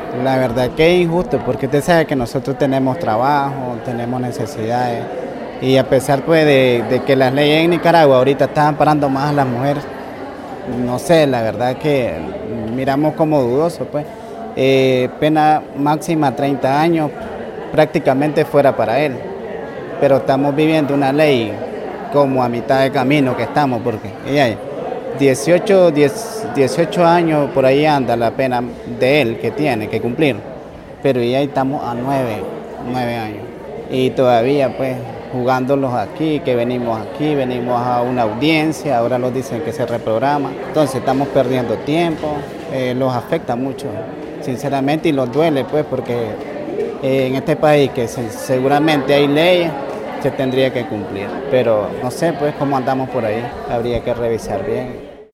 La verdad que es injusto porque usted sabe que nosotros tenemos trabajo, tenemos necesidades y a pesar pues de que las leyes en Nicaragua ahorita están amparando más a las mujeres, no sé, la verdad que miramos como dudoso pues. Pena máxima 30 años prácticamente fuera para él, pero estamos viviendo una ley como a mitad de camino que estamos porque ella 18 años por ahí anda la pena de él que tiene que cumplir, pero ya estamos a 9 años y todavía pues jugándolos aquí, venimos a una audiencia, ahora nos dicen que se reprograma, entonces estamos perdiendo tiempo, los afecta mucho, sinceramente, y los duele pues porque en este país que seguramente hay leyes, se tendría que cumplir, pero no sé pues cómo andamos por ahí, habría que revisar bien.